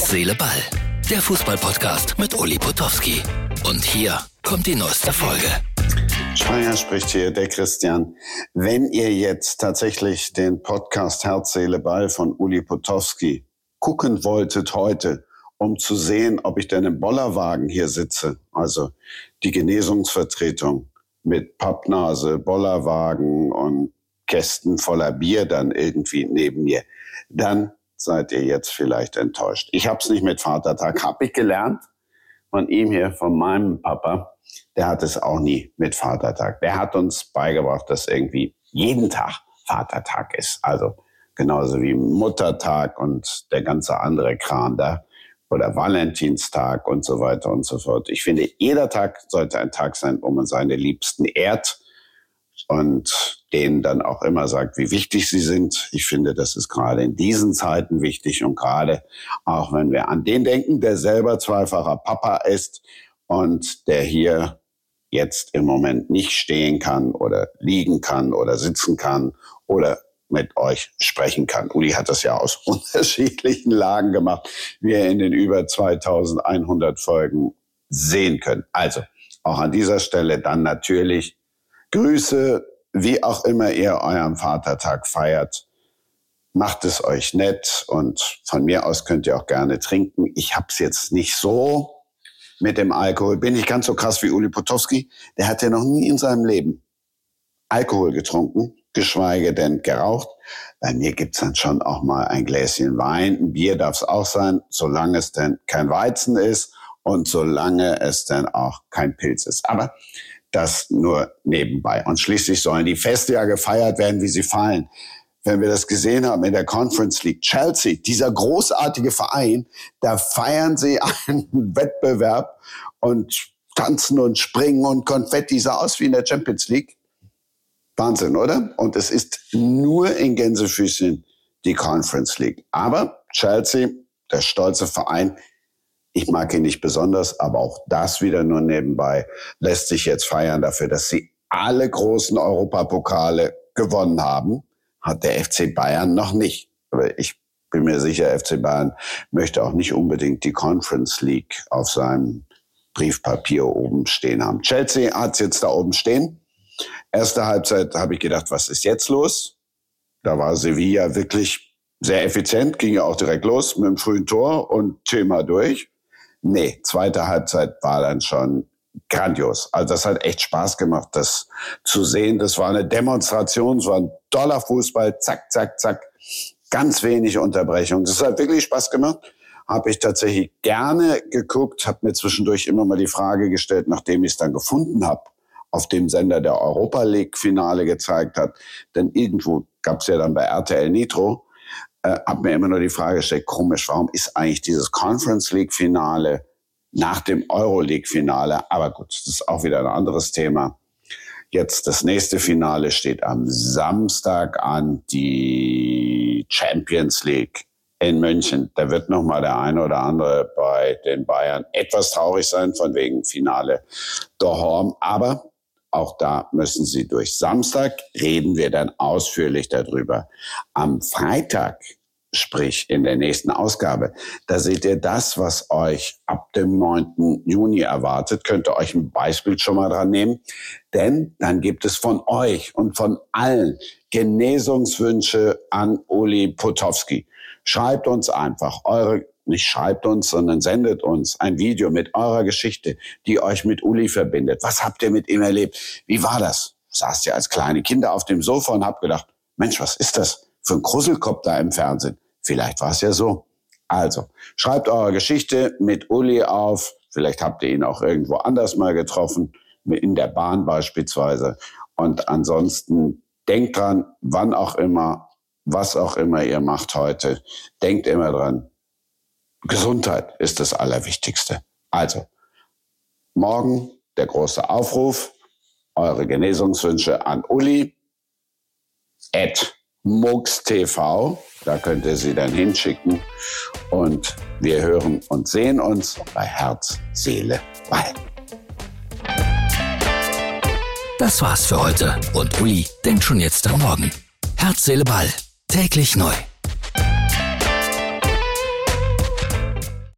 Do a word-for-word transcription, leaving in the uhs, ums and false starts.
Herz, Seele, Ball. Der Fußball-Podcast mit Uli Potowski. Und hier kommt die neueste Folge. Speyer spricht hier, der Christian. Wenn ihr jetzt tatsächlich den Podcast Herz, Seele, Ball von Uli Potowski gucken wolltet heute, um zu sehen, ob ich denn im Bollerwagen hier sitze, also die Genesungsvertretung mit Pappnase, Bollerwagen und Kästen voller Bier dann irgendwie neben mir, dann seid ihr jetzt vielleicht enttäuscht. Ich hab's nicht mit Vatertag, hab ich gelernt von ihm hier, von meinem Papa. Der hat es auch nie mit Vatertag. Der hat uns beigebracht, dass irgendwie jeden Tag Vatertag ist. Also genauso wie Muttertag und der ganze andere Kram da. Oder Valentinstag und so weiter und so fort. Ich finde, jeder Tag sollte ein Tag sein, wo man seine Liebsten ehrt und denen dann auch immer sagt, wie wichtig sie sind. Ich finde, das ist gerade in diesen Zeiten wichtig und gerade auch wenn wir an den denken, der selber zweifacher Papa ist und der hier jetzt im Moment nicht stehen kann oder liegen kann oder sitzen kann oder mit euch sprechen kann. Uli hat das ja aus unterschiedlichen Lagen gemacht, wie ihr in den über zweitausendeinhundert Folgen sehen könnt. Also auch an dieser Stelle dann natürlich Grüße, wie auch immer ihr euren Vatertag feiert. Macht es euch nett und von mir aus könnt ihr auch gerne trinken. Ich hab's jetzt nicht so mit dem Alkohol. Bin nicht ganz so krass wie Uli Potowski. Der hat ja noch nie in seinem Leben Alkohol getrunken, geschweige denn geraucht. Bei mir gibt's dann schon auch mal ein Gläschen Wein. Ein Bier darf es auch sein, solange es denn kein Weizen ist und solange es dann auch kein Pilz ist. Aber das nur nebenbei. Und schließlich sollen die Feste ja gefeiert werden, wie sie fallen. Wenn wir das gesehen haben in der Conference League, Chelsea, dieser großartige Verein, da feiern sie einen Wettbewerb und tanzen und springen und Konfetti, sah aus wie in der Champions League. Wahnsinn, oder? Und es ist nur in Gänsefüßchen die Conference League. Aber Chelsea, der stolze Verein, ich mag ihn nicht besonders, aber auch das wieder nur nebenbei, lässt sich jetzt feiern dafür, dass sie alle großen Europapokale gewonnen haben. Hat der F C Bayern noch nicht. Aber ich bin mir sicher, F C Bayern möchte auch nicht unbedingt die Conference League auf seinem Briefpapier oben stehen haben. Chelsea hat es jetzt da oben stehen. Erste Halbzeit habe ich gedacht, was ist jetzt los? Da war Sevilla wirklich sehr effizient, ging ja auch direkt los mit dem frühen Tor und Thema durch. Nee, zweite Halbzeit war dann schon grandios. Also das hat echt Spaß gemacht, das zu sehen. Das war eine Demonstration, es war ein toller Fußball, zack, zack, zack, ganz wenig Unterbrechung. Das hat wirklich Spaß gemacht. Habe ich tatsächlich gerne geguckt, habe mir zwischendurch immer mal die Frage gestellt, nachdem ich es dann gefunden habe, auf dem Sender der Europa League Finale gezeigt hat. Denn irgendwo gab es ja dann bei R T L Nitro, äh, habe mir immer nur die Frage gestellt, komisch, warum ist eigentlich dieses Conference League Finale nach dem Euroleague-Finale? Aber gut, das ist auch wieder ein anderes Thema. Jetzt das nächste Finale steht am Samstag an, die Champions League in München. Da wird nochmal der eine oder andere bei den Bayern etwas traurig sein, von wegen Finale daheim. Aber auch da müssen sie durch. Samstag reden wir dann ausführlich darüber. Am Freitag, sprich in der nächsten Ausgabe, da seht ihr das, was euch ab dem neunten Juni erwartet. Könnt ihr euch ein Beispiel schon mal dran nehmen. Denn dann gibt es von euch und von allen Genesungswünsche an Uli Potowski. Schreibt uns einfach eure, nicht schreibt uns, sondern sendet uns ein Video mit eurer Geschichte, die euch mit Uli verbindet. Was habt ihr mit ihm erlebt? Wie war das? Saßt ihr als kleine Kinder auf dem Sofa und habt gedacht, Mensch, was ist das für ein Gruselkopf da im Fernsehen? Vielleicht war es ja so. Also, schreibt eure Geschichte mit Uli auf. Vielleicht habt ihr ihn auch irgendwo anders mal getroffen, in der Bahn beispielsweise. Und ansonsten denkt dran, wann auch immer, was auch immer ihr macht heute, denkt immer dran, Gesundheit ist das Allerwichtigste. Also, morgen der große Aufruf, eure Genesungswünsche an Uli at Mux T V, da könnt ihr sie dann hinschicken und wir hören und sehen uns bei Herz, Seele, Ball. Das war's für heute und Uli denkt schon jetzt am Morgen. Herz, Seele, Ball. Täglich neu.